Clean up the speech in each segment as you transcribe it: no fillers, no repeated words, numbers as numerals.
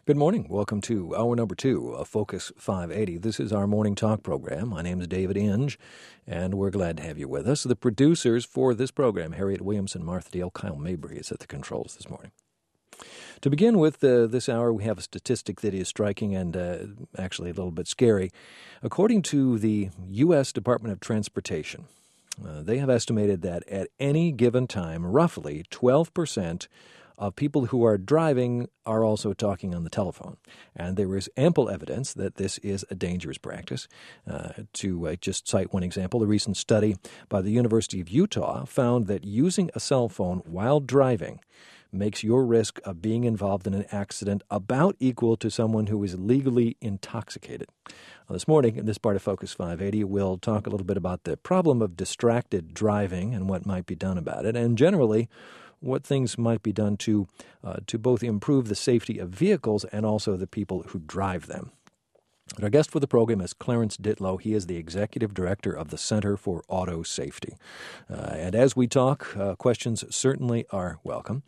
Good morning. Welcome to hour number 2 of Focus 580. This is our morning talk program. My name is David Inge, and we're glad to have you with us. The producers for this program, Harriet Williamson, Martha Dale, Kyle Mabry is at the controls this morning. To begin with this hour, we have a statistic that is striking and actually a little bit scary. According to the U.S. Department of Transportation, they have estimated that at any given time, roughly 12% of people who are driving are also talking on the telephone. And there is ample evidence that this is a dangerous practice. To just cite one example, a recent study by the University of Utah found that using a cell phone while driving makes your risk of being involved in an accident about equal to someone who is legally intoxicated. This morning, in this part of Focus 580, we'll talk a little bit about the problem of distracted driving and what might be done about it, and generally what things might be done to both improve the safety of vehicles and also the people who drive them. Our guest for the program is Clarence Ditlow. He is the Executive Director of the Center for Auto Safety. And as we talk, questions certainly are welcome.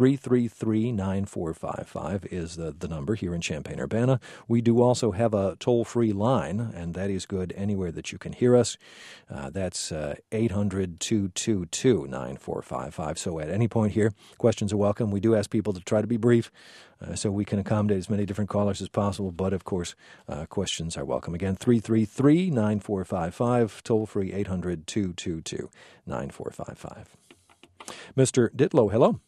333-9455 is the number here in Champaign-Urbana. We do also have a toll-free line, and that is good anywhere that you can hear us. That's 800-222-9455. So at any point here, questions are welcome. We do ask people to try to be brief so we can accommodate as many different callers as possible. But, of course, questions are welcome. Again, 333-9455, toll-free 800-222-9455. Mr. Ditlow, hello.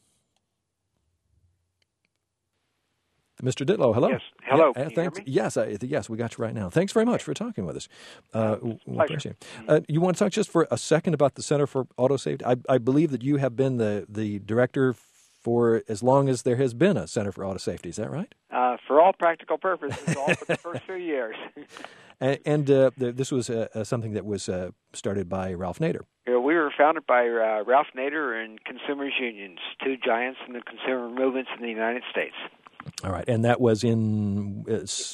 Mr. Ditlow, hello. Yes, hello. Yeah, Can you hear me? Yes, we got you right now. Thanks very much for talking with us. Pleasure. You want to talk just for a second about the Center for Auto Safety? I believe that you have been the director for as long as there has been a Center for Auto Safety. Is that right? For all practical purposes, all but the first few years. And this was something that was started by Ralph Nader. We were founded by Ralph Nader and Consumers Unions, two giants in the consumer movements in the United States. All right, and that was in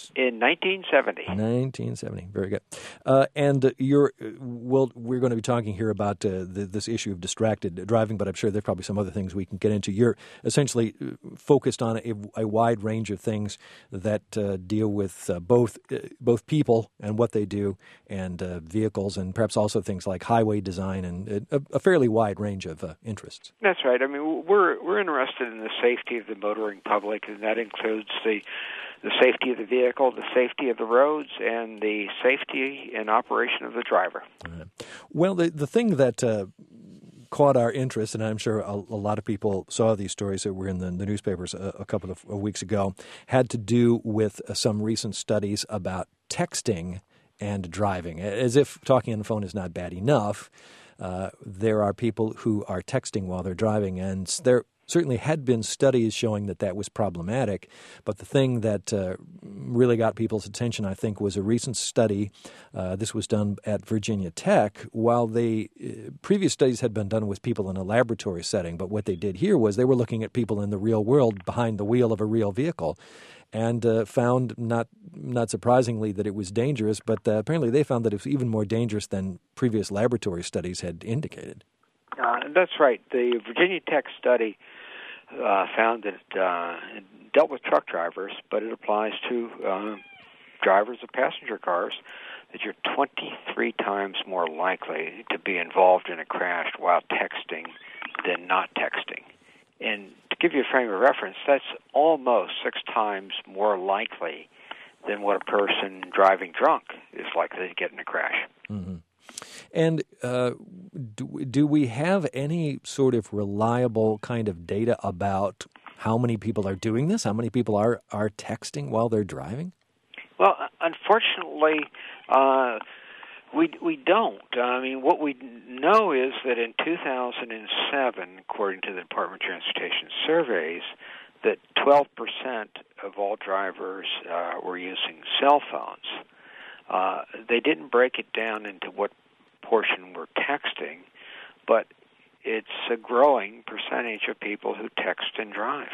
1970. 1970, very good. And we're going to be talking here about this issue of distracted driving, but I'm sure there's probably some other things we can get into. You're essentially focused on a wide range of things that deal with both people and what they do, and vehicles, and perhaps also things like highway design, and a fairly wide range of interests. That's right. I mean, we're interested in the safety of the motoring public, and that includes the safety of the vehicle, the safety of the roads, and the safety and operation of the driver. Well, the thing that caught our interest, and I'm sure a lot of people saw these stories that were in the newspapers a couple of weeks ago, had to do with some recent studies about texting and driving. As if talking on the phone is not bad enough, there are people who are texting while they're driving, and there certainly had been studies showing that was problematic, but the thing that really got people's attention, I think, was a recent study. This was done at Virginia Tech. While previous studies had been done with people in a laboratory setting, but what they did here was they were looking at people in the real world behind the wheel of a real vehicle, and found, not surprisingly, that it was dangerous, but apparently they found that it was even more dangerous than previous laboratory studies had indicated. That's right. The Virginia Tech study found that it dealt with truck drivers, but it applies to drivers of passenger cars, that you're 23 times more likely to be involved in a crash while texting than not texting. And to give you a frame of reference, that's almost 6 times more likely than what a person driving drunk is likely to get in a crash. Mm-hmm. And do we have any sort of reliable kind of data about how many people are doing this? How many people are texting while they're driving? Well, unfortunately, we don't. I mean, what we know is that in 2007, according to the Department of Transportation surveys, that 12% of all drivers were using cell phones. They didn't break it down into what portion were texting, but it's a growing percentage of people who text and drive.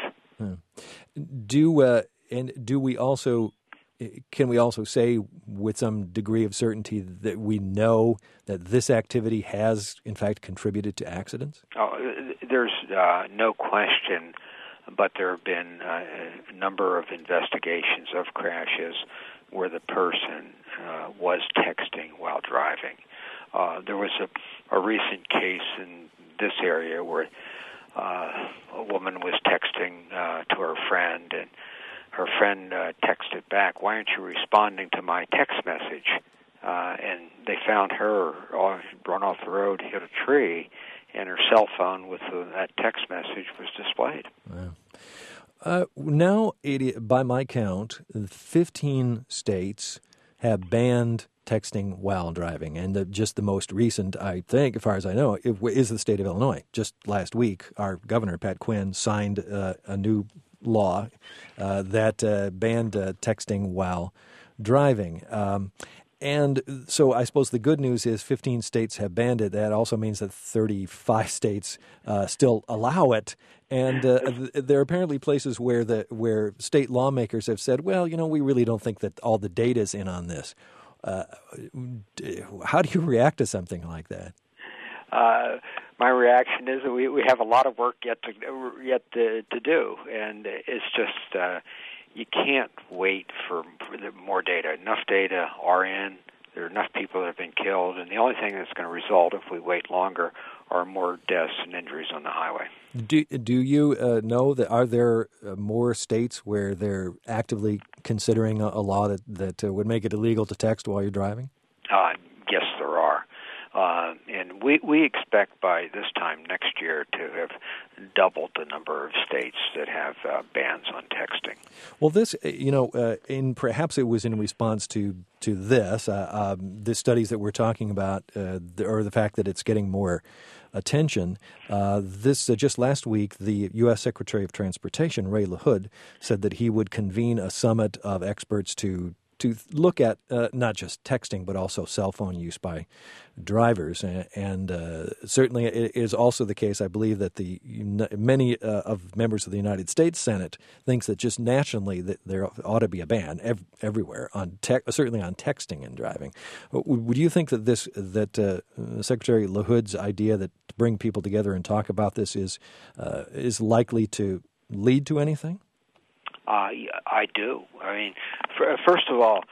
Can we also say with some degree of certainty that we know that this activity has, in fact, contributed to accidents? Oh, there's no question but there have been a number of investigations of crashes where the person was texting while driving. There was a recent case in this area where a woman was texting to her friend, and her friend texted back, "Why aren't you responding to my text message?" And they found her run off the road, hit a tree, and her cell phone with that text message was displayed. Wow. Now, by my count, 15 states have banned texting while driving, and just the most recent, I think, as far as I know, is the state of Illinois. Just last week, our governor, Pat Quinn, signed a new law that banned texting while driving. And so I suppose the good news is 15 states have banned it. That also means that 35 states still allow it. And there are apparently places where state lawmakers have said, well, we really don't think that all the data is in on this. How do you react to something like that? My reaction is that we have a lot of work yet to do, and it's just you can't wait for more data. Enough data are in. There are enough people that have been killed, and the only thing that's going to result if we wait longer are more deaths and injuries on the highway. Do you know that are there more states where they're actively considering a law that would make it illegal to text while you're driving? Yes, there are. And we expect by this time next year to have doubled the number of states that have bans on texting. Well, this, perhaps it was in response to this, the studies that we're talking about, or the fact that it's getting more attention. Just last week, the U.S. Secretary of Transportation, Ray LaHood, said that he would convene a summit of experts to look at not just texting, but also cell phone use by drivers. And certainly it is also the case, I believe, that many of members of the United States Senate thinks that just nationally that there ought to be a ban everywhere, certainly on texting and driving. Would you think that Secretary LaHood's idea that to bring people together and talk about this is likely to lead to anything? I do. I mean, first of all,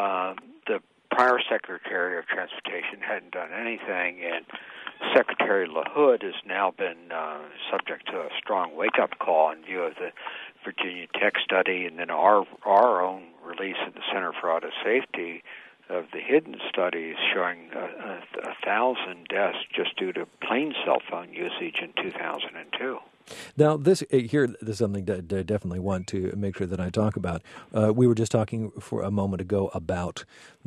the prior Secretary of Transportation hadn't done anything, and Secretary LaHood has now been subject to a strong wake-up call in view of the Virginia Tech study, and then our own release at the Center for Auto Safety of the hidden studies showing 1,000 deaths just due to plain cell phone usage in 2002. Now, this is something that I definitely want to make sure that I talk about. We were just talking for a moment ago about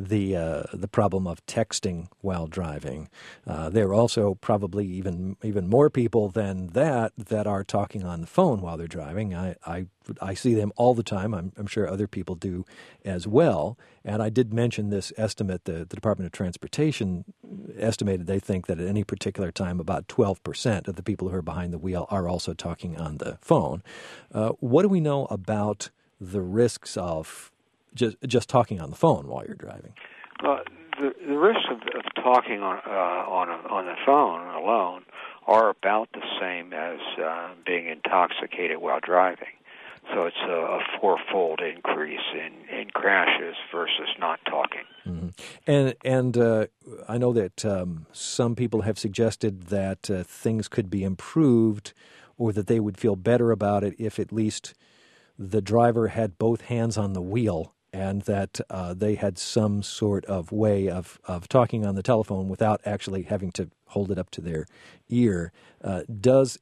the problem of texting while driving. There are also probably even more people than that are talking on the phone while they're driving. I see them all the time. I'm sure other people do as well. And I did mention this estimate. The Department of Transportation estimated they think that at any particular time about 12% of the people who are behind the wheel are also talking on the phone. What do we know about the risks of just talking on the phone while you're driving? The risks of talking on the phone alone are about the same as being intoxicated while driving. So it's a fourfold increase in crashes versus not talking. Mm-hmm. And I know that some people have suggested that things could be improved, or that they would feel better about it if at least the driver had both hands on the wheel, and that they had some sort of way of talking on the telephone without actually having to hold it up to their ear. Does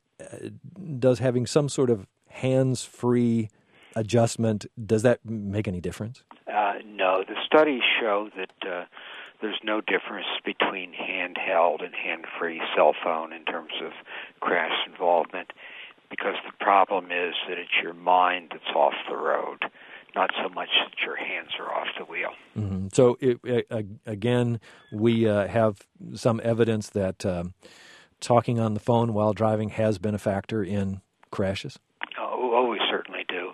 having some sort of hands-free adjustment, does that make any difference? No. The studies show that there's no difference between handheld and hand-free cell phone in terms of crash involvement, because the problem is that it's your mind that's off the road, not so much that your hands are off the wheel. Mm-hmm. So, again, we have some evidence that talking on the phone while driving has been a factor in crashes? Oh, we certainly do.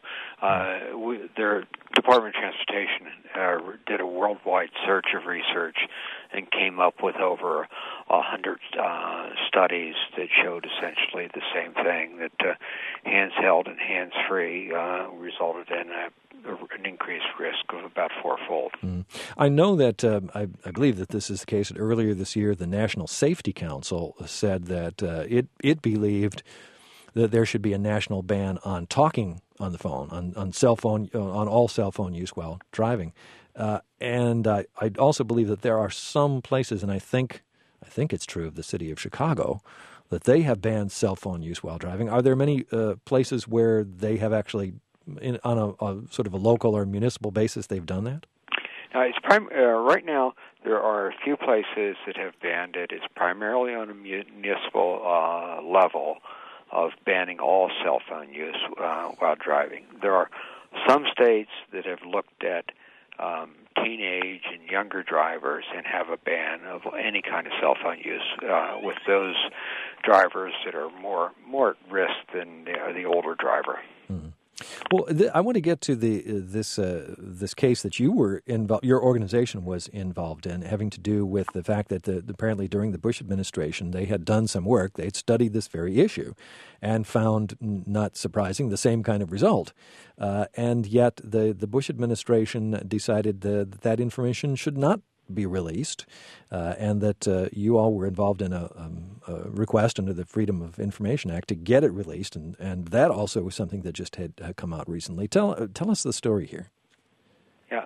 The Department of Transportation did a worldwide search of research and came up with over 100 studies that showed essentially the same thing, that hands held and hands free resulted in an increased risk of about fourfold. I know that I believe that this is the case. That earlier this year, the National Safety Council said that it believed that there should be a national ban on talking on the phone, on cell phone, on all cell phone use while driving. And I also believe that there are some places, and I think it's true of the city of Chicago, that they have banned cell phone use while driving. Are there many places where they have actually, on a sort of a local or municipal basis, they've done that? Right now, there are a few places that have banned it. It's primarily on a municipal level of banning all cell phone use while driving. There are some states that have looked at teenage and younger drivers and have a ban of any kind of cell phone use with those drivers that are more at risk than the older driver. Mm-hmm. Well, I want to get to this case that you were involved. Your organization was involved in, having to do with the fact that apparently during the Bush administration they had done some work. They'd studied this very issue, and found, not surprising, the same kind of result. And yet the Bush administration decided that information should not be released, and that you all were involved in a request under the Freedom of Information Act to get it released, and that also was something that just had come out recently. Tell us the story here. Yeah,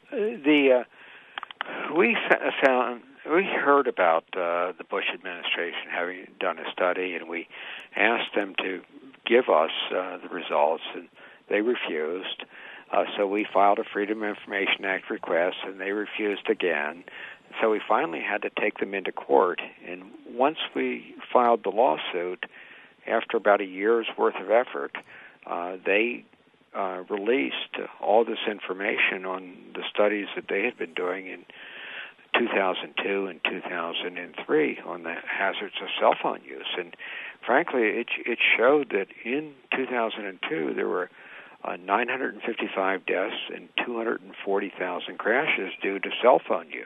we heard about the Bush administration having done a study, and we asked them to give us the results, and they refused. So we filed a Freedom of Information Act request, and they refused again. So we finally had to take them into court. And once we filed the lawsuit, after about a year's worth of effort, they released all this information on the studies that they had been doing in 2002 and 2003 on the hazards of cell phone use. And frankly, it showed that in 2002 there were 955 deaths and 240,000 crashes due to cell phone use.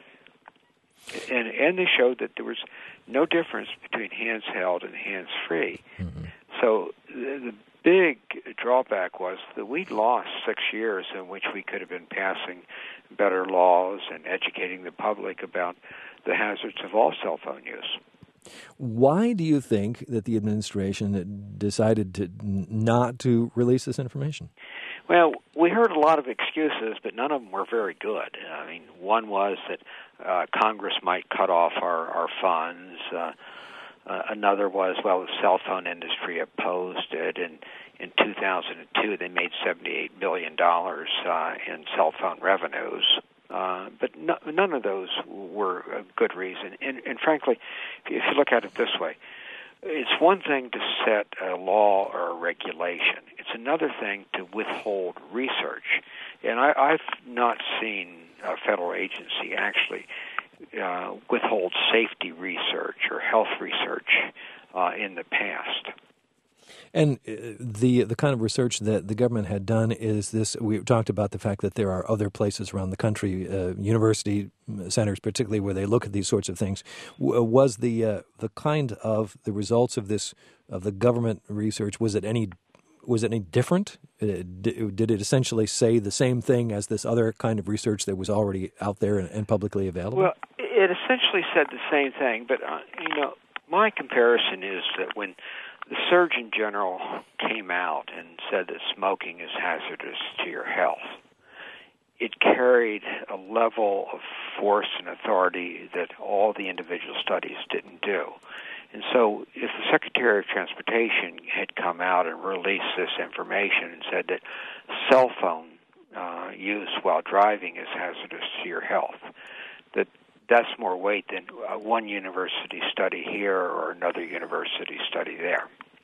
And they showed that there was no difference between hands held and hands free. Mm-hmm. So the big drawback was that we'd lost 6 years in which we could have been passing better laws and educating the public about the hazards of all cell phone use. Why do you think that the administration decided to not to release this information? Well, we heard a lot of excuses, but none of them were very good. I mean, one was that Congress might cut off our funds. Another was, well, the cell phone industry opposed it. And in 2002, they made $78 billion in cell phone revenues. But none of those were a good reason. And frankly, if you look at it this way, it's one thing to set a law or a regulation. It's another thing to withhold research. And I've not seen a federal agency actually withhold safety research or health research in the past. And the kind of research that the government had done is this. We talked about the fact that there are other places around the country, university centers particularly, where they look at these sorts of things. Was the kind of the results of this, of the government research, was it any different? Did it essentially say the same thing as this other kind of research that was already out there and publicly available? Well, it essentially said the same thing, but my comparison is that when the Surgeon General came out and said that smoking is hazardous to your health, it carried a level of force and authority that all the individual studies didn't do. And so if the Secretary of Transportation had come out and released this information and said that cell phone use while driving is hazardous to your health, that's more weight than one university study here or another university study there.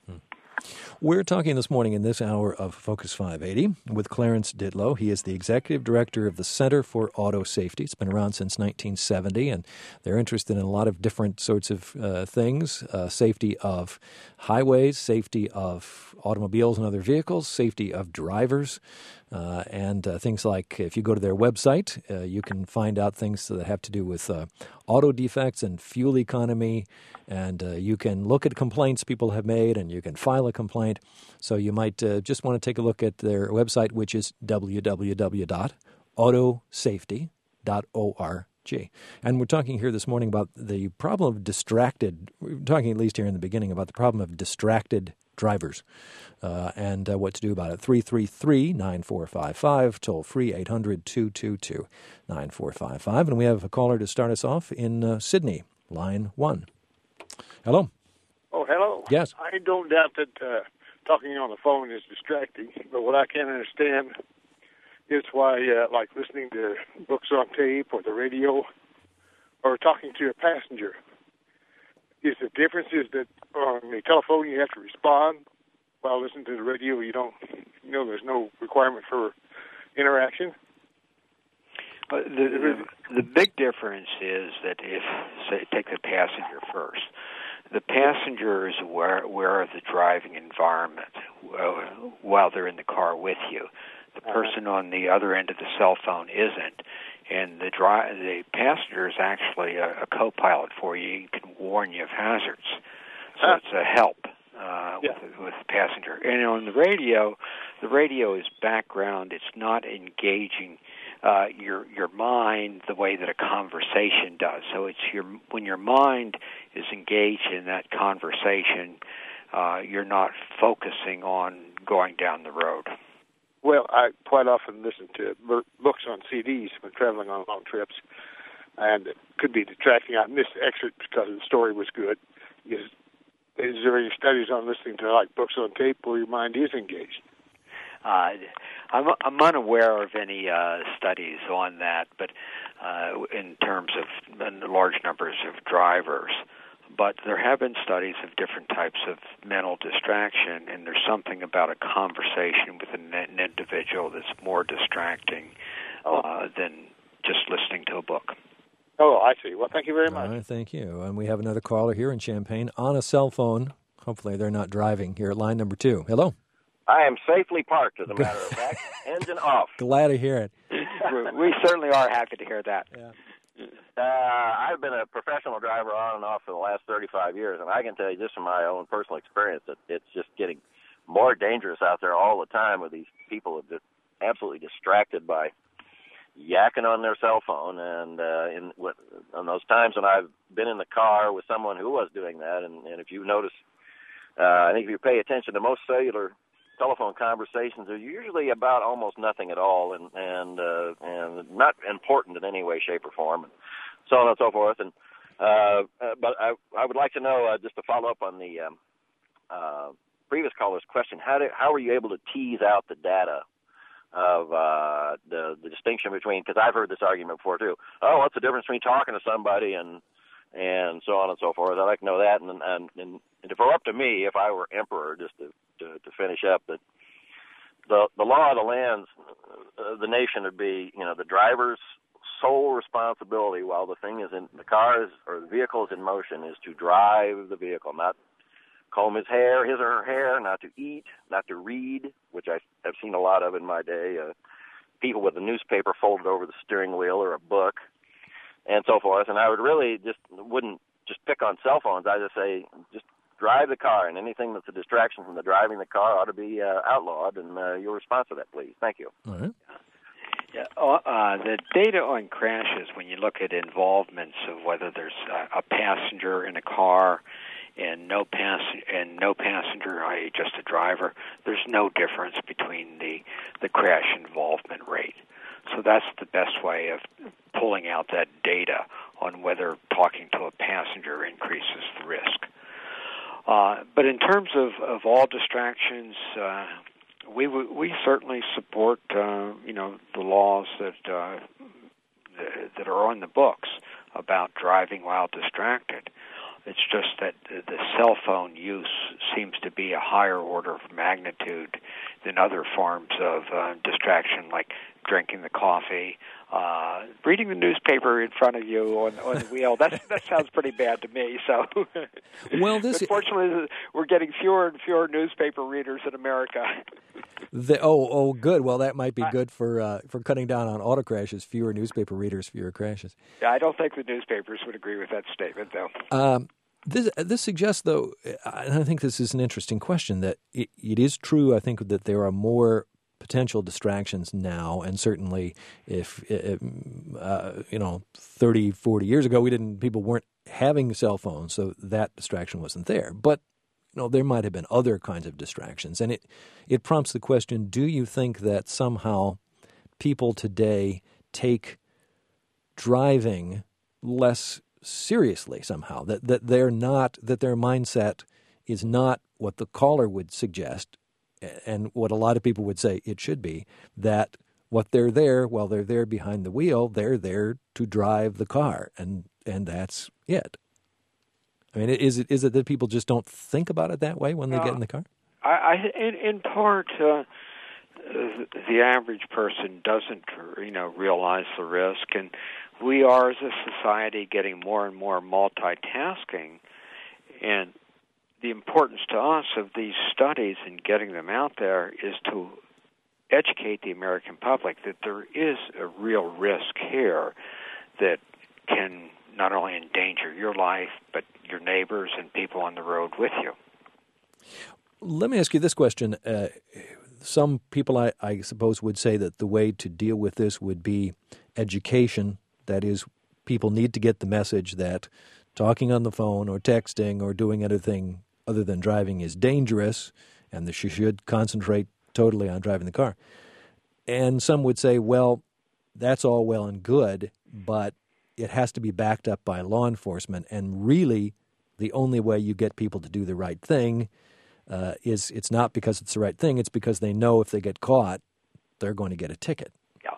We're talking this morning in this hour of Focus 580 with Clarence Didlow. He is the executive director of the Center for Auto Safety. It's been around since 1970, and they're interested in a lot of different sorts of things, safety of highways, safety of automobiles and other vehicles, safety of drivers. and things like if you go to their website, you can find out things that have to do with auto defects and fuel economy, and you can look at complaints people have made, and you can file a complaint. So you might just want to take a look at their website, which is www.autosafety.org. And we're talking here this morning about the problem of we're talking at least here in the beginning about the problem of distracted drivers and what to do about it. 333-9455, toll free 800-222-9455. And we have a caller to start us off in Sydney, line 1. Hello. Oh, hello. Yes. I don't doubt that talking on the phone is distracting, but what I can't understand is why, like listening to books on tape or the radio or talking to a passenger, is the difference is that on the telephone you have to respond, while listening to the radio you don't, there's no requirement for interaction. The big difference is that if, say, take the passenger first, the passenger is aware of the driving environment while they're in the car with you. The person on the other end of the cell phone isn't, and the passenger is actually a co-pilot for you. He can warn you of hazards, so it's a help with the passenger. And on the radio is background. It's not engaging your mind the way that a conversation does. So it's when your mind is engaged in that conversation, you're not focusing on going down the road. Well, I quite often listen to books on CDs when traveling on long trips, and it could be distracting. I missed excerpts because the story was good. Is there any studies on listening to like books on tape where your mind is engaged? I'm unaware of any studies on that, but in terms of large numbers of drivers. But there have been studies of different types of mental distraction, and there's something about a conversation with an individual that's more distracting than just listening to a book. Oh, I see. Well, thank you very much. Thank you. And we have another caller here in Champaign on a cell phone. Hopefully they're not driving here at line number 2. Hello. I am safely parked, as a matter of fact. Engine off. Glad to hear it. We certainly are happy to hear that. Yeah. I've been a professional driver on and off for the last 35 years, and I can tell you just from my own personal experience that it's just getting more dangerous out there all the time with these people that are just absolutely distracted by yakking on their cell phone. And on those times when I've been in the car with someone who was doing that, and if you notice, I think if you pay attention to most cellular telephone conversations are usually about almost nothing at all, and not important in any way, shape, or form, and so on and so forth. And but I would like to know, just to follow up on the previous caller's question, how were you able to tease out the data of the distinction between? Because I've heard this argument before too. Oh, what's the difference between talking to somebody and so on and so forth? I'd like to know that, and if it were up to me, if I were emperor, just to finish up, that the law of the lands, the nation would be, the driver's sole responsibility while the thing is in the car or the vehicle is in motion is to drive the vehicle, not comb his or her hair, not to eat, not to read, which I've seen a lot of in my day. People with a newspaper folded over the steering wheel or a book, and so forth. And I wouldn't just pick on cell phones. I just say, just drive the car, and anything that's a distraction from the driving the car ought to be outlawed, and your response to that, please. Thank you. All right. Yeah, the data on crashes, when you look at involvements of whether there's a passenger in a car and no passenger, i.e. just a driver, there's no difference between the crash involvement rate. So that's the best way of pulling out that data on whether talking to a passenger increases the risk. But in terms of all distractions, we certainly support the laws that are on the books about driving while distracted. It's just that the cell phone use seems to be a higher order of magnitude than other forms of distraction, like drinking the coffee, reading the newspaper in front of you on the wheel. That sounds pretty bad to me. So, well, unfortunately, we're getting fewer and fewer newspaper readers in America. Good. Well, that might be good for cutting down on auto crashes. Fewer newspaper readers, fewer crashes. Yeah, I don't think the newspapers would agree with that statement, though. This suggests, though, and I think this is an interesting question, that it is true, I think, that there are more potential distractions now, and certainly if 30, 40 years ago, people weren't having cell phones, so that distraction wasn't there. But there might have been other kinds of distractions, and it prompts the question, do you think that somehow people today take driving less seriously somehow, that their mindset is not what the caller would suggest and what a lot of people would say it should be, that they're there behind the wheel, they're there to drive the car, and that's it? I mean, is it that people just don't think about it that way when they get in the car? In part, the average person doesn't, realize the risk, and we are, as a society, getting more and more multitasking, and the importance to us of these studies and getting them out there is to educate the American public that there is a real risk here that can not only endanger your life, but your neighbors and people on the road with you. Let me ask you this question. Some people, I suppose, would say that the way to deal with this would be education. That is, people need to get the message that talking on the phone or texting or doing anything other than driving is dangerous, and that you should concentrate totally on driving the car. And some would say, well, that's all well and good, but it has to be backed up by law enforcement, and really the only way you get people to do the right thing is it's not because it's the right thing, it's because they know if they get caught, they're going to get a ticket. Yeah,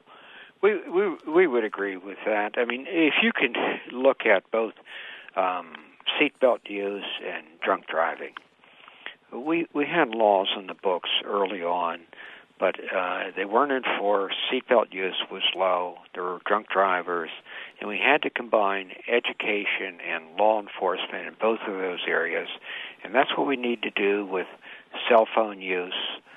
we would agree with that. I mean, if you can look at both seatbelt use and drunk driving, we had laws in the books early on, but they weren't enforced. Seatbelt use was low. There were drunk drivers, and we had to combine education and law enforcement in both of those areas, and that's what we need to do with cell phone use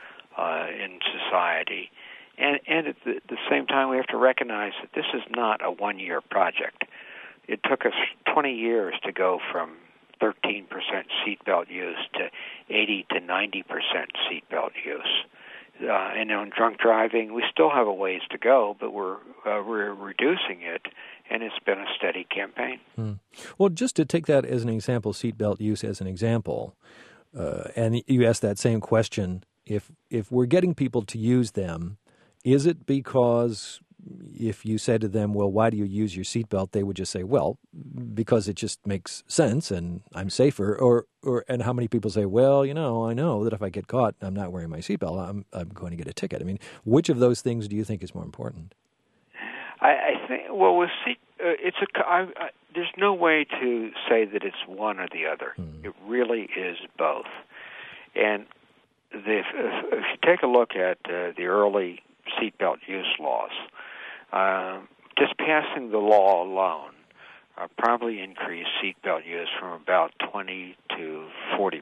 in society. And at the same time, we have to recognize that this is not a one-year project. It took us 20 years to go from 13% seatbelt use to 80 to 90% seatbelt use. And on drunk driving, we still have a ways to go, but we're reducing it, and it's been a steady campaign. Well, just to take that as an example, seatbelt use as an example, and you asked that same question, if we're getting people to use them, is it because if you said to them, well, why do you use your seatbelt, they would just say, well, because it just makes sense and I'm safer, and how many people say, well, I know that if I get caught and I'm not wearing my seatbelt, I'm going to get a ticket. I mean, which of those things do you think is more important? I think, well, with there's no way to say that it's one or the other. It really is both. And if you take a look at the early seatbelt use laws, just passing the law alone probably increased seatbelt use from about 20 to 40%.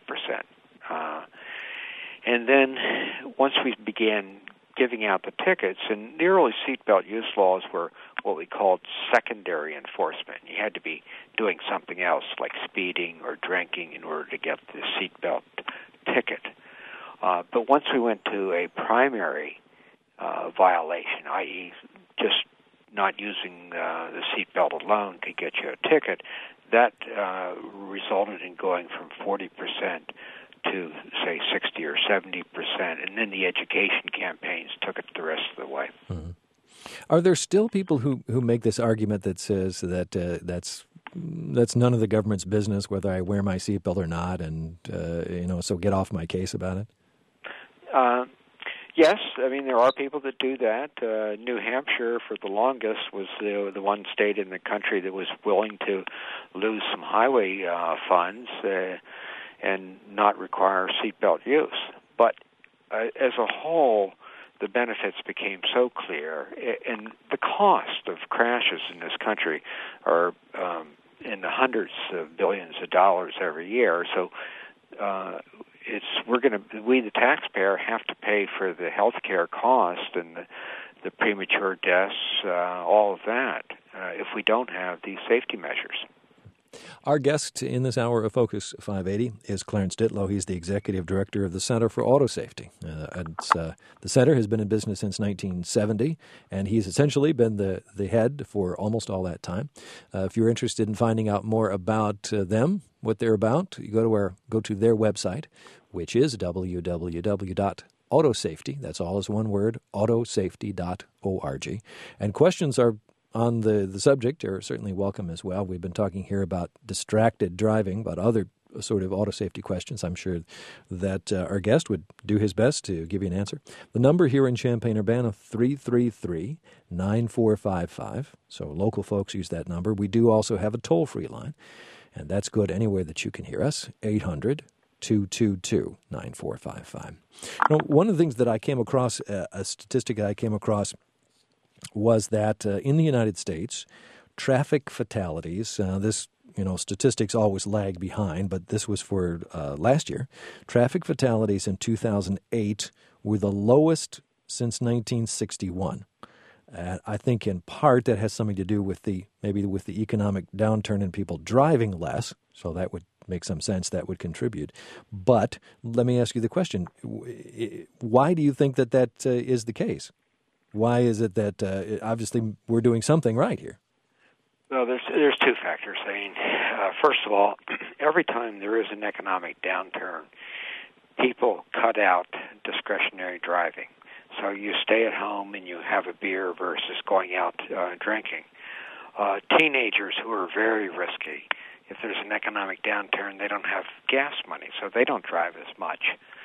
And then once we began giving out the tickets, and the early seatbelt use laws were what we called secondary enforcement. You had to be doing something else like speeding or drinking in order to get the seatbelt ticket. But once we went to a primary violation, i.e. just not using the seatbelt alone to get you a ticket, that resulted in going from 40% to, say, 60 or 70%, and then the education campaigns took it the rest of the way. Mm-hmm. Are there still people who make this argument that says that that's none of the government's business whether I wear my seatbelt or not, and so get off my case about it? Yes, I mean there are people that do that. New Hampshire, for the longest, was the one state in the country that was willing to lose some highway funds and not require seatbelt use. But as a whole, the the benefits became so clear, and the cost of crashes in this country are in the hundreds of billions of dollars every year. So we the taxpayer have to pay for the health care cost and the premature deaths, all of that, if we don't have these safety measures. Our guest in this hour of Focus 580 is Clarence Ditlow. He's the executive director of the Center for Auto Safety. The center has been in business since 1970, and he's essentially been the head for almost all that time. If you're interested in finding out more about them, what they're about, you go to their website, which is www.autosafety. That's all is one word, autosafety.org. And questions are on the subject are certainly welcome as well. We've been talking here about distracted driving, but other sort of auto safety questions. I'm sure that our guest would do his best to give you an answer. The number here in Champaign-Urbana, 333-9455. So local folks use that number. We do also have a toll-free line, and that's good anywhere that you can hear us, 800-222-9455. One of the things that I came across, a statistic I came across, was that in the United States, traffic fatalities, statistics always lag behind, but this was for last year. Traffic fatalities in 2008 were the lowest since 1961. I think in part that has something to do with the economic downturn and people driving less, so that would make some sense. That would contribute. But let me ask you the question, why do you think that is the case? Why is it that obviously we're doing something right here? Well, there's two factors, Zane. First of all, every time there is an economic downturn, people cut out discretionary driving. So you stay at home and you have a beer versus going out drinking. Teenagers who are very risky, if there's an economic downturn, they don't have gas money, so they don't drive as much.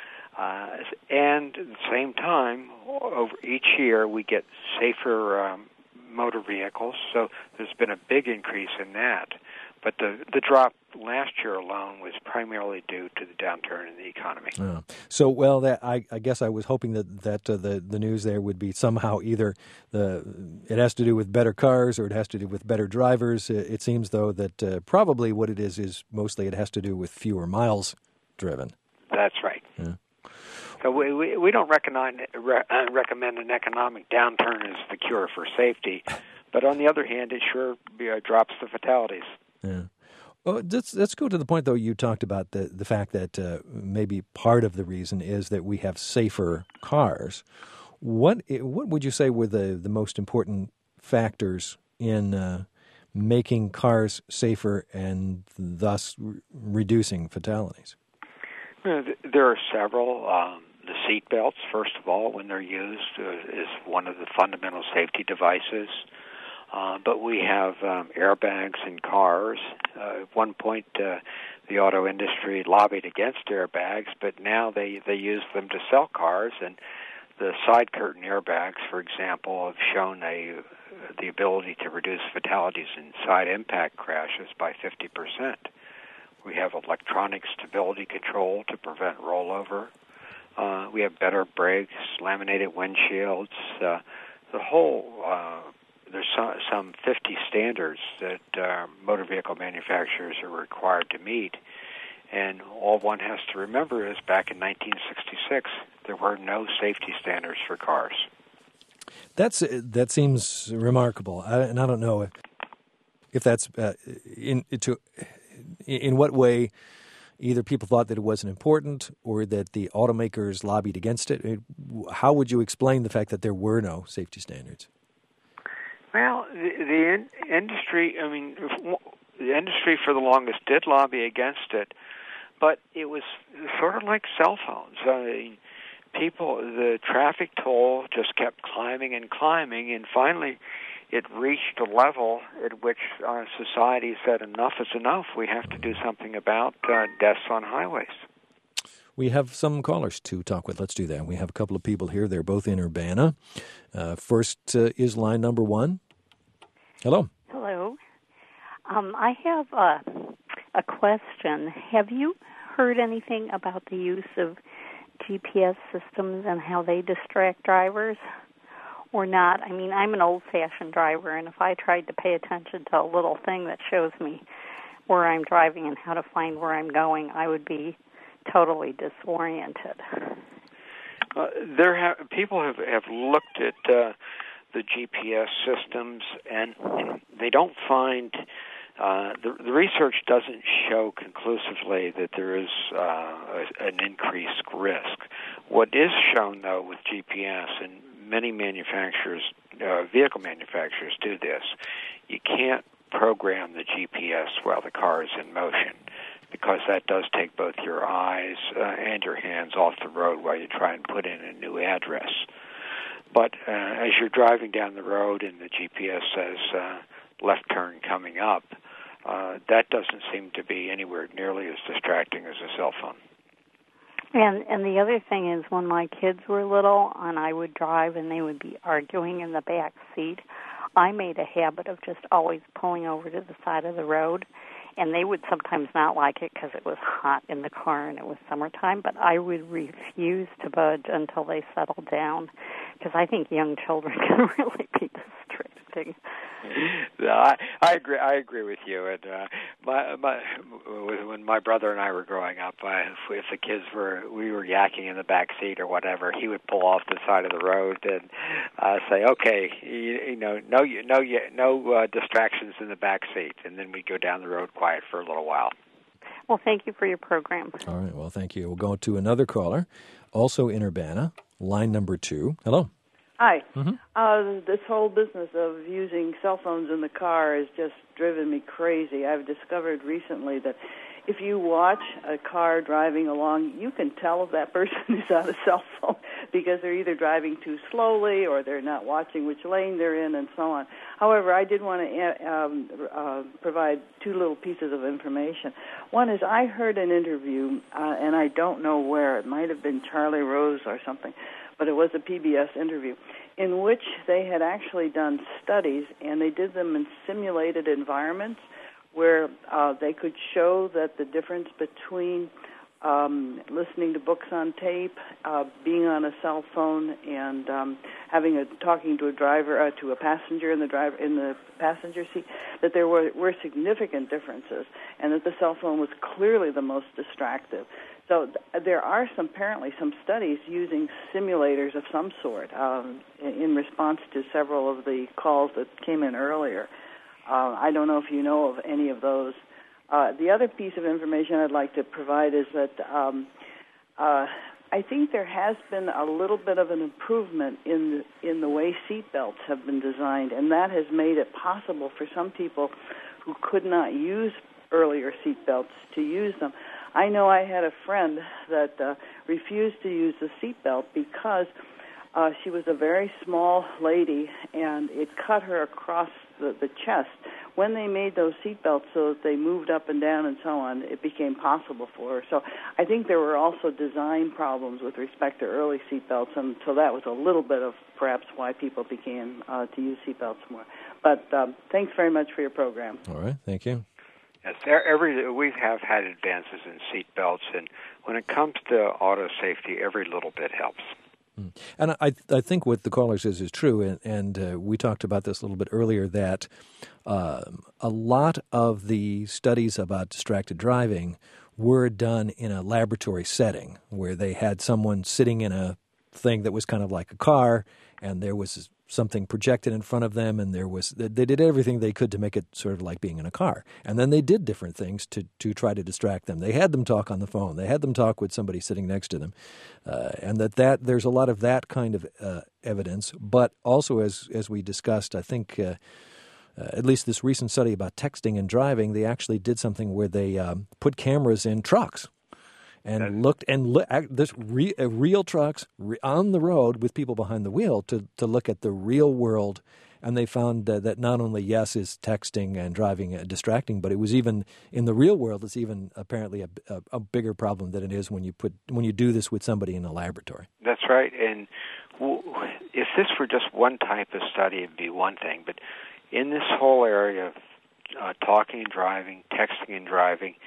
And at the same time, over each year, we get safer motor vehicles, so there's been a big increase in that. But the drop last year alone was primarily due to the downturn in the economy. I guess I was hoping that the news there would be somehow either it has to do with better cars or it has to do with better drivers. It seems, though, that probably what it is mostly it has to do with fewer miles driven. That's right. Yeah. So we don't recommend an economic downturn as the cure for safety, but on the other hand, it sure drops the fatalities. Yeah. Well, let's go to the point, though. You talked about the fact that maybe part of the reason is that we have safer cars. What would you say were the most important factors in making cars safer and thus reducing fatalities? There are several. The seat belts, first of all, when they're used, is one of the fundamental safety devices. But we have airbags in cars. At one point, the auto industry lobbied against airbags, but now they use them to sell cars. And the side curtain airbags, for example, have shown the ability to reduce fatalities in side impact crashes by 50%. We have electronic stability control to prevent rollover. We have better brakes, laminated windshields. There's some 50 standards that motor vehicle manufacturers are required to meet. And all one has to remember is back in 1966, there were no safety standards for cars. That seems remarkable. And I don't know if that's in what way either people thought that it wasn't important or that the automakers lobbied against it. How would you explain the fact that there were no safety standards? Well, the industry, the industry for the longest did lobby against it, but it was sort of like cell phones. The traffic toll just kept climbing and climbing, and finally it reached a level at which society said enough is enough. We have to do something about deaths on highways. We have some callers to talk with. Let's do that. We have a couple of people here. They're both in Urbana. First is line number 1. Hello. Hello. I have a question. Have you heard anything about the use of GPS systems and how they distract drivers or not? I mean, I'm an old-fashioned driver, and if I tried to pay attention to a little thing that shows me where I'm driving and how to find where I'm going, I would be totally disoriented. People have looked at the GPS systems, and they don't find the research doesn't show conclusively that there is an increased risk. What is shown, though, with GPS, and many manufacturers, vehicle manufacturers do this, you can't program the GPS while the car is in motion, because that does take both your eyes and your hands off the road while you try and put in a new address. But as you're driving down the road and the GPS says left turn coming up, that doesn't seem to be anywhere nearly as distracting as a cell phone. And the other thing is, when my kids were little and I would drive and they would be arguing in the back seat, I made a habit of just always pulling over to the side of the road. And they would sometimes not like it because it was hot in the car and it was summertime, but I would refuse to budge until they settled down, because I think young children can really be distracting. No, I agree with you. And when my brother and I were growing up, if the kids we were yakking in the back seat or whatever, he would pull off the side of the road and say, "Okay, no distractions in the back seat," and then we'd go down the road quiet for a little while. Well, thank you for your program. All right. Well, thank you. We'll go to another caller, also in Urbana, line number 2. Hello. Hi. This whole business of using cell phones in the car has just driven me crazy. I've discovered recently that if you watch a car driving along, you can tell if that person is on a cell phone because they're either driving too slowly or they're not watching which lane they're in and so on. However, I did want to provide 2 little pieces of information. One is I heard an interview, and I don't know where. It might have been Charlie Rose or something, but it was a PBS interview, in which they had actually done studies, and they did them in simulated environments where they could show that the difference between listening to books on tape, being on a cell phone, and talking to a driver, to a passenger in the passenger seat, that there were significant differences, and that the cell phone was clearly the most distractive. So there are apparently some studies using simulators of some sort in response to several of the calls that came in earlier. I don't know if you know of any of those. The other piece of information I'd like to provide is that I think there has been a little bit of an improvement in the way seatbelts have been designed, and that has made it possible for some people who could not use earlier seatbelts to use them. I know I had a friend that refused to use the seatbelt because she was a very small lady, and it cut her across the chest. When they made those seatbelts so that they moved up and down and so on, it became possible for her. So I think there were also design problems with respect to early seatbelts, and so that was a little bit of perhaps why people began to use seatbelts more. But thanks very much for your program. All right, thank you. Yes, we have had advances in seat belts, and when it comes to auto safety, every little bit helps. And I think what the caller says is true, and we talked about this a little bit earlier, that a lot of the studies about distracted driving were done in a laboratory setting where they had someone sitting in a thing that was kind of like a car, and there was something projected in front of them, and they did everything they could to make it sort of like being in a car. And then they did different things to try to distract them. They had them talk on the phone. They had them talk with somebody sitting next to them. And that there's a lot of that kind of evidence. But also, as we discussed, I think at least this recent study about texting and driving, they actually did something where they put cameras in trucks. And real trucks on the road with people behind the wheel to look at the real world, and they found that not only is texting and driving distracting, but it was even in the real world. It's even apparently a bigger problem than it is when you do this with somebody in a laboratory. That's right. And if this were just one type of study, it'd be one thing. But in this whole area of talking and driving, texting and driving,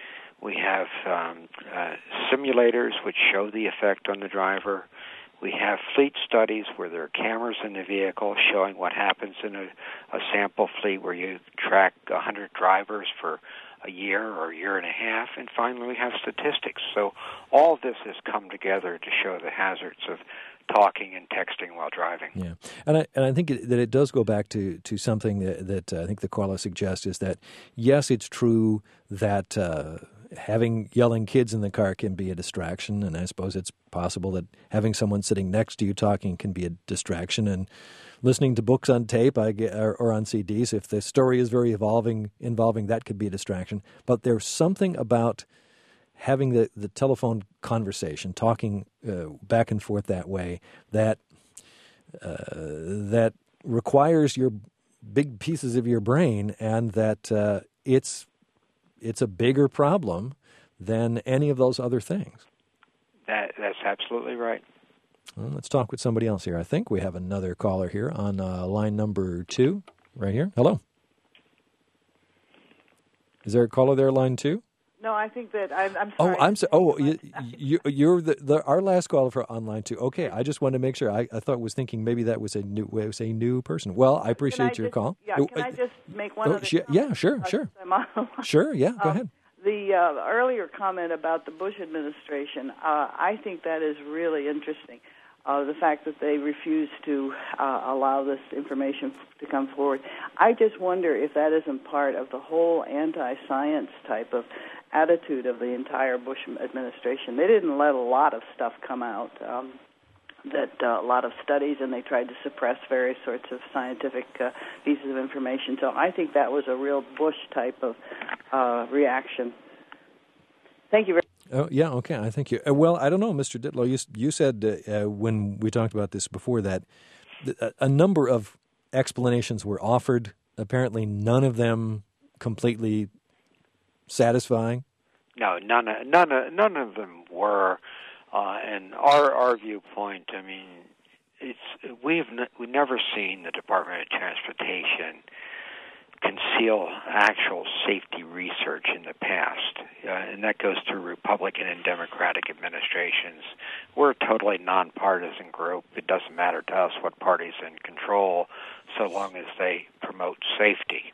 We have simulators which show the effect on the driver. We have fleet studies where there are cameras in the vehicle showing what happens in a sample fleet where you track 100 drivers for a year or a year and a half. And finally, we have statistics. So all of this has come together to show the hazards of talking and texting while driving. Yeah, and I think that it does go back to something that I think the caller suggests is that, yes, it's true that having yelling kids in the car can be a distraction, and I suppose it's possible that having someone sitting next to you talking can be a distraction, and listening to books on tape or on CDs, if the story is very involving, that could be a distraction. But there's something about having the telephone conversation, talking back and forth that way, that requires your big pieces of your brain, and that it's a bigger problem than any of those other things. That's absolutely right. Well, let's talk with somebody else here. I think we have another caller here on line number 2, right here. Hello. Is there a caller there, line 2? No, I think that I'm sorry. Oh, I'm sorry. Oh, you're our last caller for on line 2. Okay, I just wanted to make sure. I thought thinking maybe that was a new person. Well, I appreciate your call. Yeah, can I just make one other comment? Yeah, sure. Sure, yeah, go ahead. The earlier comment about the Bush administration, I think that is really interesting. The fact that they refuse to allow this information to come forward. I just wonder if that isn't part of the whole anti-science type of attitude of the entire Bush administration. They didn't let a lot of stuff come out, a lot of studies, and they tried to suppress various sorts of scientific pieces of information. So I think that was a real Bush type of reaction. Thank you very much. Oh, yeah, okay, I thank you. Well, I don't know, Mr. Ditlow, you said when we talked about this before that a number of explanations were offered, apparently none of them completely satisfying. No, none of them were. And our viewpoint, I mean, we've never seen the Department of Transportation conceal actual safety research in the past, and that goes through Republican and Democratic administrations. We're a totally nonpartisan group. It doesn't matter to us what party's in control, so long as they promote safety.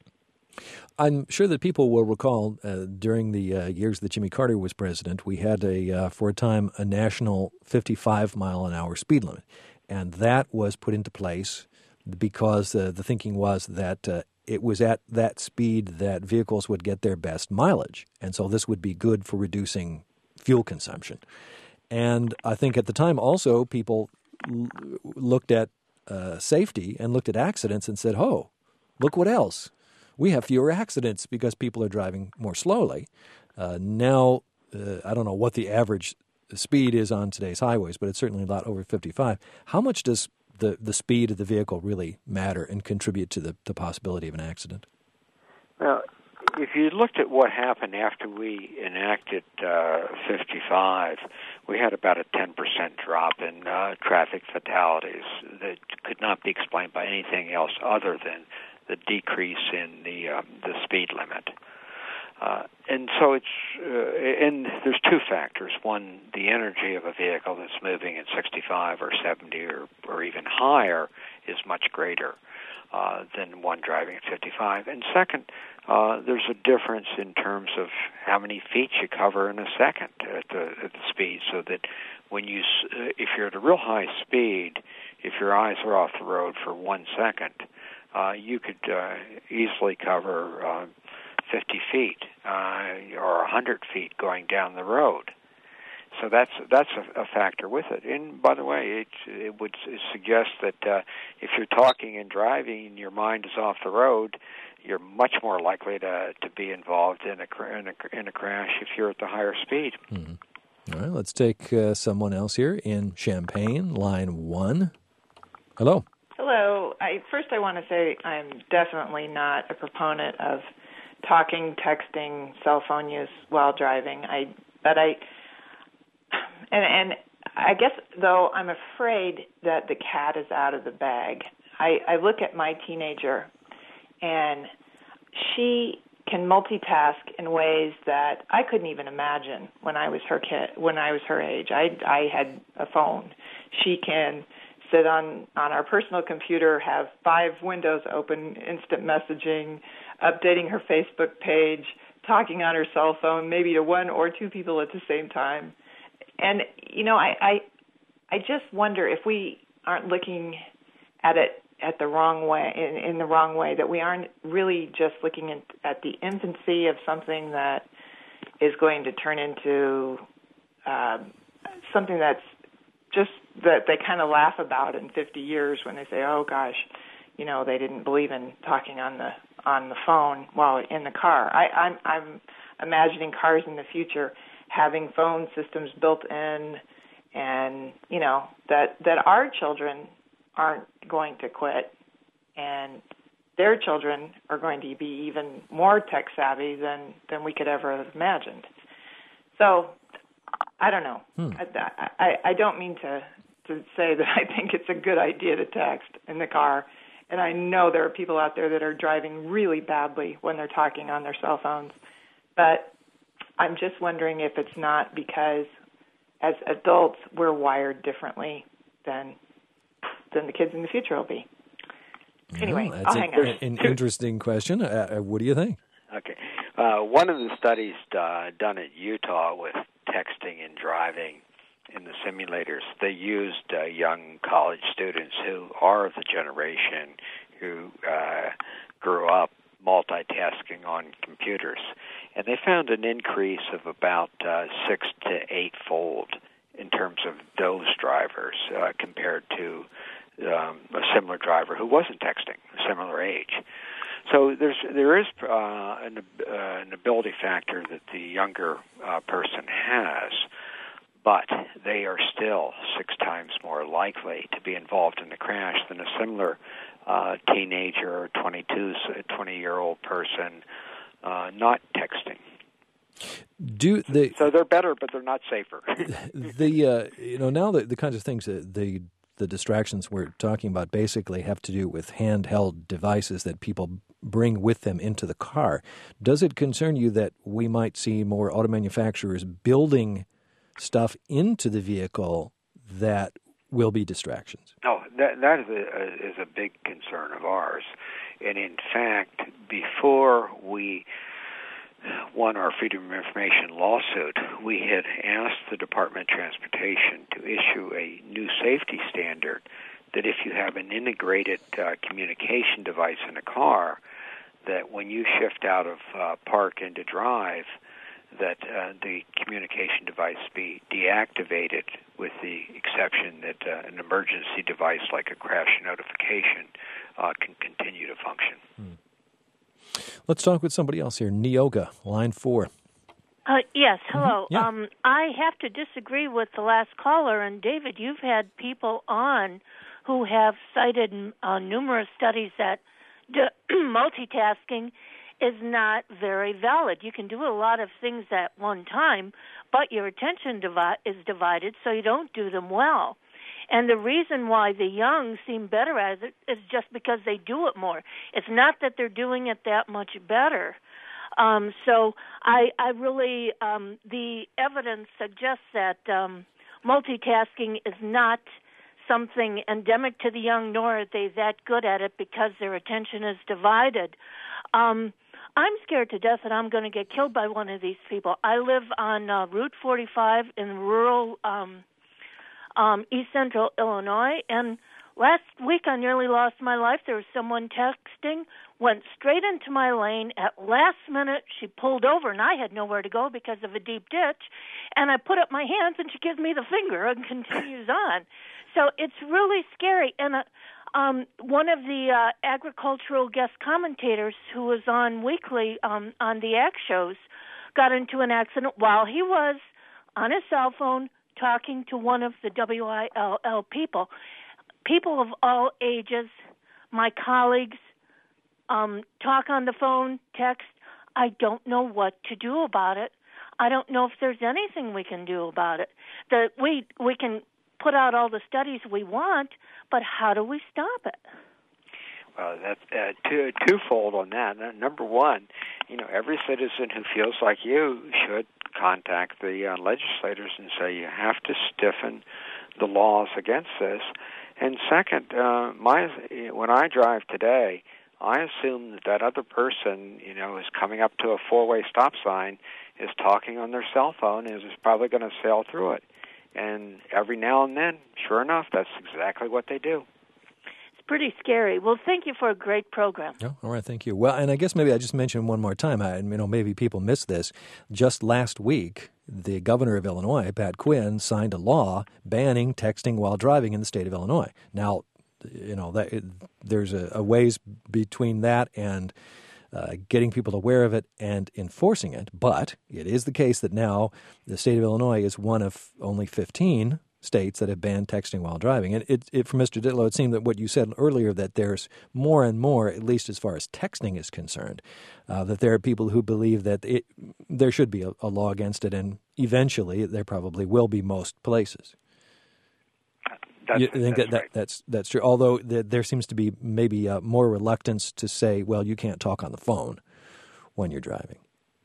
I'm sure that people will recall during the years that Jimmy Carter was president, we had for a time a national 55-mile-an-hour speed limit, and that was put into place because the thinking was that it was at that speed that vehicles would get their best mileage, and so this would be good for reducing fuel consumption. And I think at the time also people looked at safety and looked at accidents and said, oh, look what else. We have fewer accidents because people are driving more slowly. Now, I don't know what the average speed is on today's highways, but it's certainly a lot over 55. How much does the speed of the vehicle really matter and contribute to the possibility of an accident? Well, if you looked at what happened after we enacted 55, we had about a 10% drop in traffic fatalities that could not be explained by anything else other than the decrease in the speed limit. And so it's and there's two factors. One, the energy of a vehicle that's moving at 65 or 70 or even higher is much greater than one driving at 55. And second, there's a difference in terms of how many feet you cover in a second at the speed, so that when if you're at a real high speed, if your eyes are off the road for 1 second, you could easily cover 50 feet or 100 feet going down the road. So that's a factor with it. And by the way, it would suggest that if you're talking and driving and your mind is off the road, you're much more likely to be involved in a crash if you're at the higher speed. Mm-hmm. All right, let's take someone else here in Champaign, line 1. Hello. Hello. First I want to say I'm definitely not a proponent of talking, texting, cell phone use while driving. And I guess, though, I'm afraid that the cat is out of the bag. I look at my teenager, and she can multitask in ways that I couldn't even imagine when I was her age. I had a phone. She can sit on our personal computer, have 5 windows open, instant messaging, updating her Facebook page, talking on her cell phone, maybe to 1 or 2 people at the same time. And, I just wonder if we aren't looking at it at the wrong way, in the wrong way, that we aren't really just looking at the infancy of something that is going to turn into something that's just that they kind of laugh about in 50 years when they say, oh, gosh, they didn't believe in talking on the phone while in the car. I'm imagining cars in the future having phone systems built in, and, that our children aren't going to quit, and their children are going to be even more tech savvy than we could ever have imagined. So, I don't know. I don't mean to say that I think it's a good idea to text in the car, and I know there are people out there that are driving really badly when they're talking on their cell phones, but I'm just wondering if it's not because as adults we're wired differently than the kids in the future will be. Anyway, well, I'll hang on. An interesting question. What do you think? Okay. One of the studies done at Utah with texting and driving in the simulators, they used young college students who are the generation who grew up multitasking on computers. And they found an increase of about 6 to 8-fold in terms of those drivers compared to a similar driver who wasn't texting, a similar age. So there is an ability factor that the younger person has, but they are still 6 times more likely to be involved in the crash than a similar teenager or 20-year-old person not texting. So they're better, but they're not safer. Now the kinds of things that the distractions we're talking about basically have to do with handheld devices that people bring with them into the car. Does it concern you that we might see more auto manufacturers building stuff into the vehicle that will be distractions? No, that is a big concern of ours. And in fact, before we won our Freedom of Information lawsuit, we had asked the Department of Transportation to issue a new safety standard that if you have an integrated communication device in a car, that when you shift out of park into drive, that the communication device be deactivated, with the exception that an emergency device like a crash notification can continue to function. Let's talk with somebody else here. Neoga, line 4. Yes, hello. Yeah. I have to disagree with the last caller, and David, you've had people on who have cited numerous studies that multitasking is not very valid. You can do a lot of things at one time, but your attention is divided, so you don't do them well. And the reason why the young seem better at it is just because they do it more. It's not that they're doing it that much better. So I really, the evidence suggests that multitasking is not something endemic to the young, nor are they that good at it because their attention is divided. I'm scared to death that I'm going to get killed by one of these people. I live on Route 45 in rural East Central Illinois, and last week I nearly lost my life. There was someone texting, went straight into my lane. At last minute, she pulled over, and I had nowhere to go because of a deep ditch. And I put up my hands, and she gives me the finger and continues on. So it's really scary. And one of the agricultural guest commentators who was on weekly on the Ag shows got into an accident while he was on his cell phone talking to one of the WILL people. People of all ages, my colleagues, talk on the phone, text. I don't know what to do about it. I don't know if there's anything we can do about it. We can put out all the studies we want, but how do we stop it? Well, that's twofold on that. Number one, every citizen who feels like you should contact the legislators and say you have to stiffen the laws against this. And second, when I drive today, I assume that other person, is coming up to a four-way stop sign, is talking on their cell phone, and is probably going to sail through it. And every now and then, sure enough, that's exactly what they do. It's pretty scary. Well, thank you for a great program. Oh, all right, thank you. Well, and I guess maybe I just mention one more time, maybe people missed this. Just last week, the governor of Illinois, Pat Quinn, signed a law banning texting while driving in the state of Illinois. Now, there's a ways between that and getting people aware of it and enforcing it. But it is the case that now the state of Illinois is one of only 15 states that have banned texting while driving. And for Mr. Ditlow, it seemed that what you said earlier, that there's more and more, at least as far as texting is concerned, that there are people who believe that there should be a law against it, and eventually there probably will be most places. That's true. Although there seems to be maybe more reluctance to say, well, you can't talk on the phone when you're driving.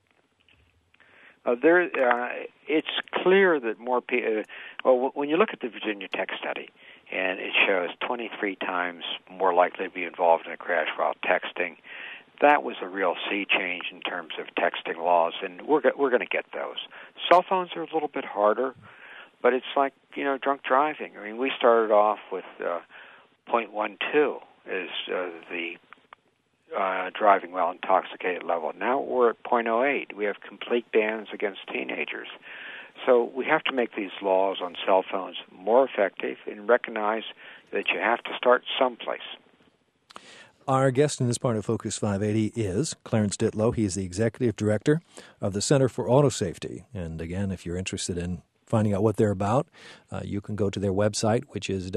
It's clear that more people. When you look at the Virginia Tech study, and it shows 23 times more likely to be involved in a crash while texting, that was a real sea change in terms of texting laws, and we're going to get those. Cell phones are a little bit harder. But it's like, drunk driving. I mean, we started off with 0.12 as the driving while intoxicated level. Now we're at 0.08. We have complete bans against teenagers. So we have to make these laws on cell phones more effective and recognize that you have to start someplace. Our guest in this part of Focus 580 is Clarence Ditlow. He is the Executive Director of the Center for Auto Safety. And again, if you're interested in finding out what they're about, you can go to their website, which is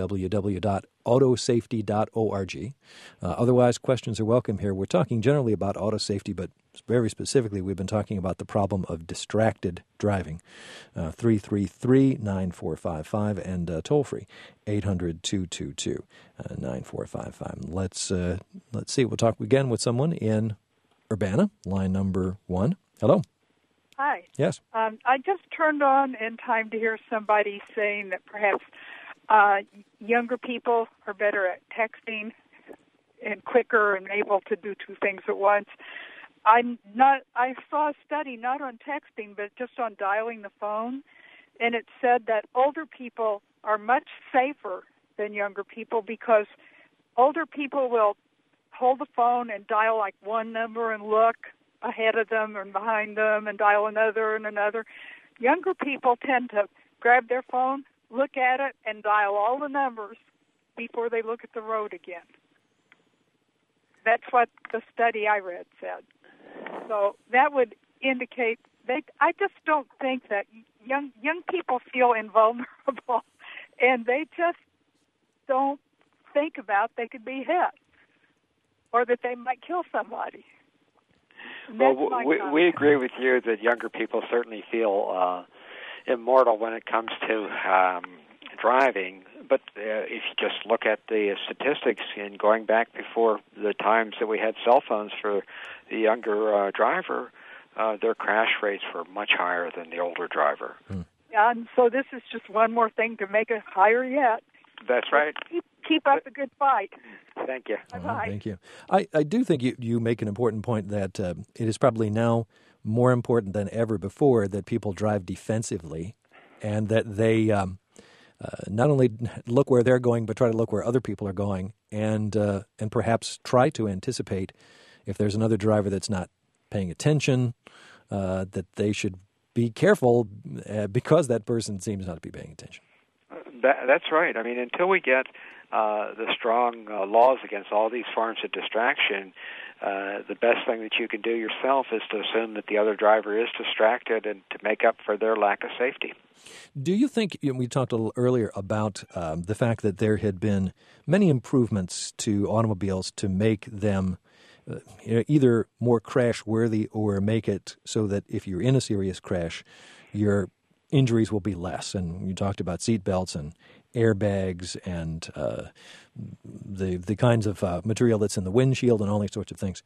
www.autosafety.org. Otherwise, questions are welcome here. We're talking generally about auto safety, but very specifically, we've been talking about the problem of distracted driving. 333-9455 and toll-free, 800-222-9455. Let's see. We'll talk again with someone in Urbana, line number 1. Hello. Hi. Yes. I just turned on in time to hear somebody saying that perhaps younger people are better at texting and quicker and able to do two things at once. I saw a study not on texting but just on dialing the phone, and it said that older people are much safer than younger people because older people will hold the phone and dial like one number and look ahead of them and behind them and dial another and another. Younger people tend to grab their phone, look at it, and dial all the numbers before they look at the road again. That's what the study I read said. So that would indicate I just don't think that young people feel invulnerable, and they just don't think about they could be hit or that they might kill somebody. Well, we agree with you that younger people certainly feel immortal when it comes to driving. But if you just look at the statistics, and going back before the times that we had cell phones for the younger driver, their crash rates were much higher than the older driver. Yeah, and so this is just one more thing to make it higher yet. That's right. Keep up the good fight. Thank you. Bye-bye. Thank you. I do think you make an important point that it is probably now more important than ever before that people drive defensively and that they not only look where they're going but try to look where other people are going and perhaps try to anticipate if there's another driver that's not paying attention, that they should be careful because that person seems not to be paying attention. That's right. I mean, until we get the strong laws against all these forms of distraction, the best thing that you can do yourself is to assume that the other driver is distracted and to make up for their lack of safety. Do you think, we talked a little earlier about the fact that there had been many improvements to automobiles to make them either more crash-worthy or make it so that if you're in a serious crash, your injuries will be less? And you talked about seat belts and airbags and the kinds of material that's in the windshield and all these sorts of things.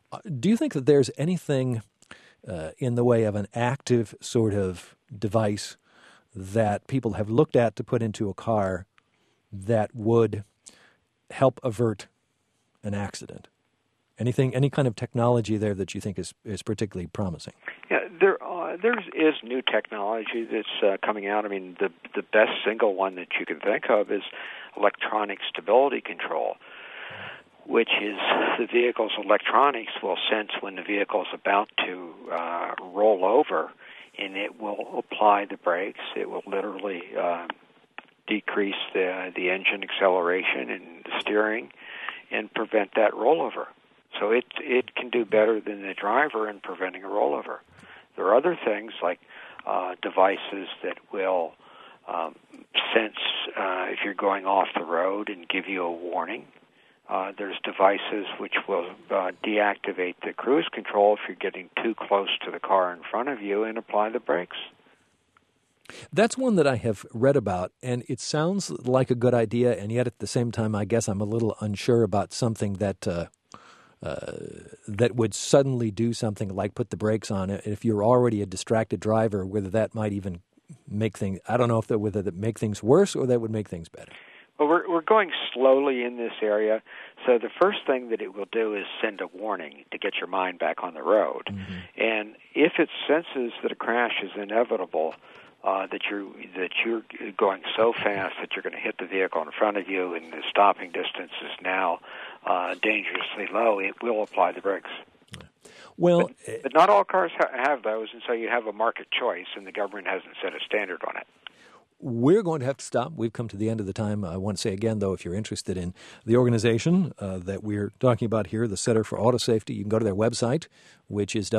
Do you think that there's anything in the way of an active sort of device that people have looked at to put into a car that would help avert an accident? Any kind of technology there that you think is particularly promising? Yeah, there is new technology that's coming out. I mean, the best single one that you can think of is electronic stability control, which is the vehicle's electronics will sense when the vehicle is about to roll over, and it will apply the brakes. It will literally decrease the engine acceleration and the steering and prevent that rollover. So it can do better than the driver in preventing a rollover. There are other things like devices that will sense if you're going off the road and give you a warning. There's devices which will deactivate the cruise control if you're getting too close to the car in front of you and apply the brakes. That's one that I have read about, and it sounds like a good idea, and yet at the same time, I guess I'm a little unsure about something that that would suddenly do something like put the brakes on it. If you're already a distracted driver, whether that might even make things, I don't know if whether that make things worse or that would make things better. Well, we're going slowly in this area, so the first thing that it will do is send a warning to get your mind back on the road. Mm-hmm. And if it senses that a crash is inevitable, that you're going so fast that you're going to hit the vehicle in front of you and the stopping distance is now dangerously low, it will apply the brakes. Well, but not all cars have those, and so you have a market choice, and the government hasn't set a standard on it. We're going to have to stop. We've come to the end of the time. I want to say again, though, if you're interested in the organization that we're talking about here, the Center for Auto Safety, you can go to their website, which is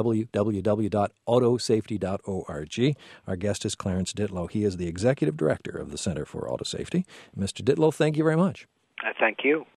www.autosafety.org. Our guest is Clarence Ditlow. He is the Executive Director of the Center for Auto Safety. Mr. Ditlow, thank you very much. Thank you.